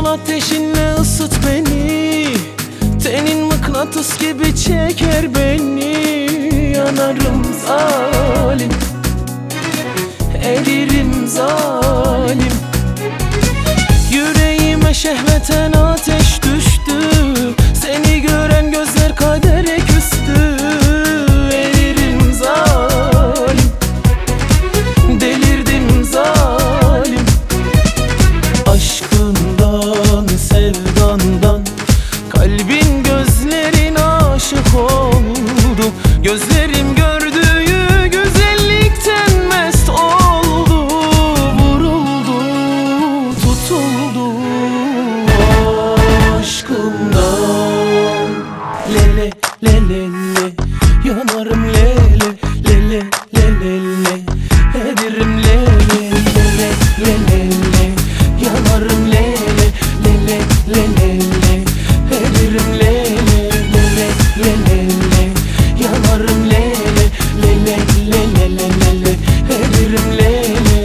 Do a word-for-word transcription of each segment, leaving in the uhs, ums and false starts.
ateşinle ısıt beni, tenin mıknatıs gibi çeker beni. Yanarım zalim, eririm zalim. Yüreğime şehveten ateş düştü, seni gören gözler kadere küstü. Eririm zalim, delirdim zalim. Aşkından, sevdandan kalbin gözlerin aşık oldu. Gözlerim gördüğü güzellikten mest oldu. Vuruldu, tutuldu aşkımdan. Lele lele le, yanarım lele lele lele le. Eririm lele lele lele le, yanarım lele lele lele le. Eririm lele lele lele le, yanarım lele lele lele lele. Eririm lele.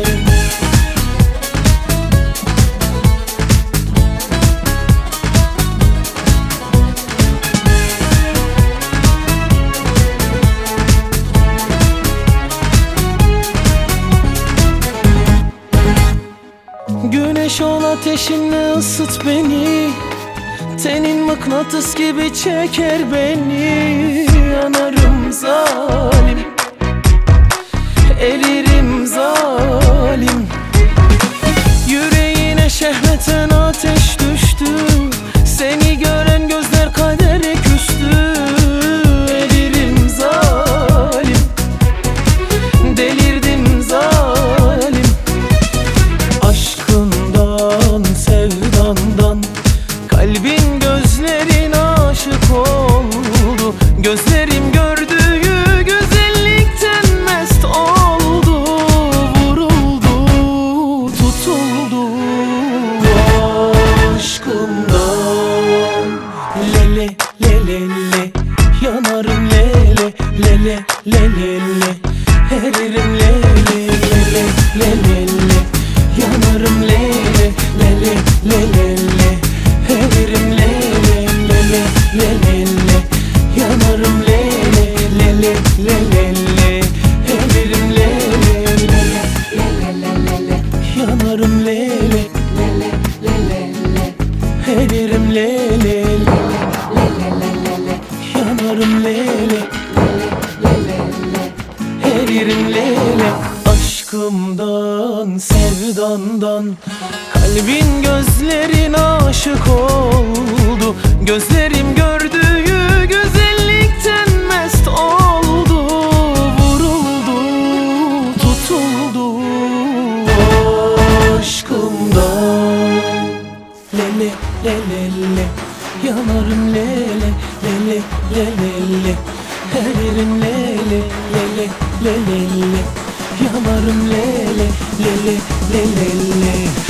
Güneş ol ateşinle ısıt beni, tenin mıknatıs gibi çeker beni. Yanarım zalim, eririm zalim. Yüreğine şehveten ateş düştü, seni gören gözler kadere küstü. Eririm zalim, delirdim zalim. Aşkından, sevdandan kalbin gözlerin aşık oldu. Gözlerim gördüğü güzellikten mest oldu. Vuruldu, tutuldu aşkımdan. Lele lele le, yanarım lele lele lele le. Eririm lele lele lele le, yanarım lele lele lele le. Eririm lele lele lele le, yanarım lele lele lele le. Eririm lele lele lele le, yanarım lele lele lele le. Eririm lele lele lele, yanarım lele lele lele. Eririm lele. Aşkımdan, sevdandan kalbin gözlerin aşık oldu. Gözlerim gördüğü güzellikten mest oldu. Vuruldu, tutuldu aşkımdan. Lele lele le, yanarım lele lele lele le. Eririm lele lele lele le, yanarım lele lele lele le.